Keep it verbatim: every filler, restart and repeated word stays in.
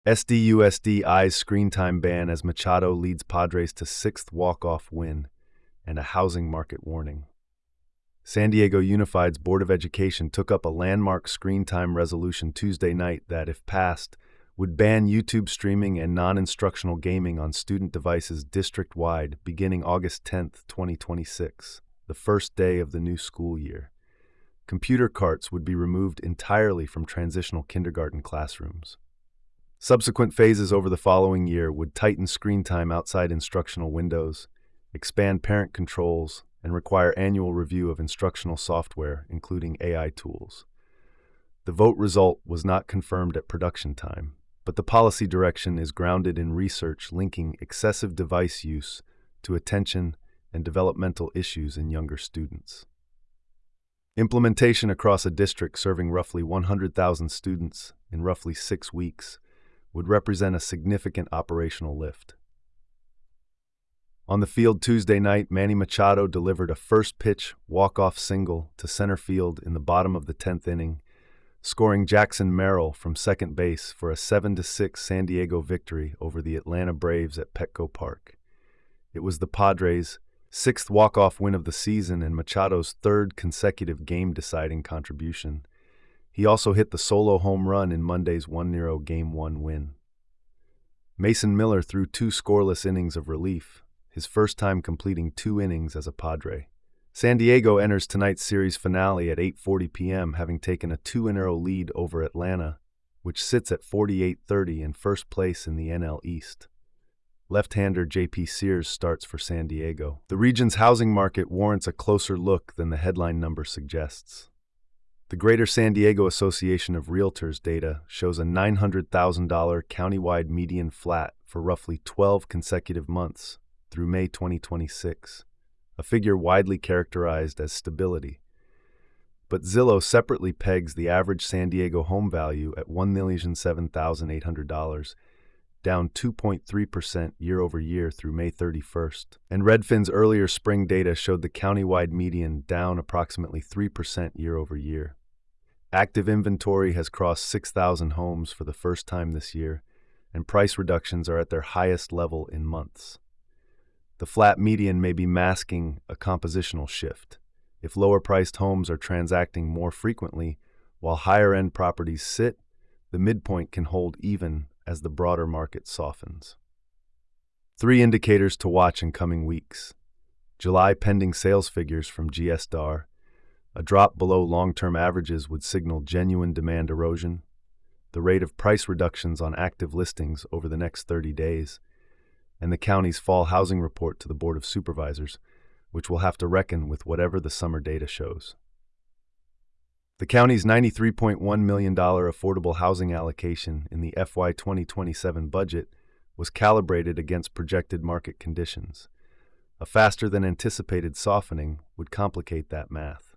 S D U S D eyes screen time ban as Machado leads Padres to sixth walk-off win, and a housing market warning. San Diego Unified's Board of Education took up a landmark screen time resolution Tuesday night that, if passed, would ban YouTube streaming and non-instructional gaming on student devices district-wide beginning August tenth, twenty twenty-six, the first day of the new school year. Computer carts would be removed entirely from transitional kindergarten classrooms. Subsequent phases over the following year would tighten screen time outside instructional windows, expand parent controls, and require annual review of instructional software, including A I tools. The vote result was not confirmed at production time, but the policy direction is grounded in research linking excessive device use to attention and developmental issues in younger students. Implementation across a district serving roughly one hundred thousand students in roughly six weeks would represent a significant operational lift. On the field Tuesday night, Manny Machado delivered a first-pitch walk-off single to center field in the bottom of the tenth inning, scoring Jackson Merrill from second base for a seven to six San Diego victory over the Atlanta Braves at Petco Park. It was the Padres' sixth walk-off win of the season and Machado's third consecutive game-deciding contribution. He also hit the solo home run in Monday's one zero Game one win. Mason Miller threw two scoreless innings of relief, his first time completing two innings as a Padre. San Diego enters tonight's series finale at eight forty p m, having taken a two zero lead over Atlanta, which sits at forty-eight thirty in first place in the N L East. Left-hander J P Sears starts for San Diego. The region's housing market warrants a closer look than the headline number suggests. The Greater San Diego Association of Realtors data shows a nine hundred thousand dollars countywide median flat for roughly twelve consecutive months through May twenty twenty-six, a figure widely characterized as stability. But Zillow separately pegs the average San Diego home value at one million seven thousand eight hundred dollars, down two point three percent year over year through May thirty-first, and Redfin's earlier spring data showed the countywide median down approximately three percent year over year. Active inventory has crossed six thousand homes for the first time this year, and price reductions are at their highest level in months. The flat median may be masking a compositional shift. If lower-priced homes are transacting more frequently, while higher-end properties sit, the midpoint can hold even as the broader market softens. Three indicators to watch in coming weeks. July pending sales figures from G S D A R. A drop below long-term averages would signal genuine demand erosion. The rate of price reductions on active listings over the next thirty days. And the county's fall housing report to the Board of Supervisors, which will have to reckon with whatever the summer data shows. The county's ninety-three point one million dollars affordable housing allocation in the F Y twenty twenty-seven budget was calibrated against projected market conditions. A faster than anticipated softening would complicate that math.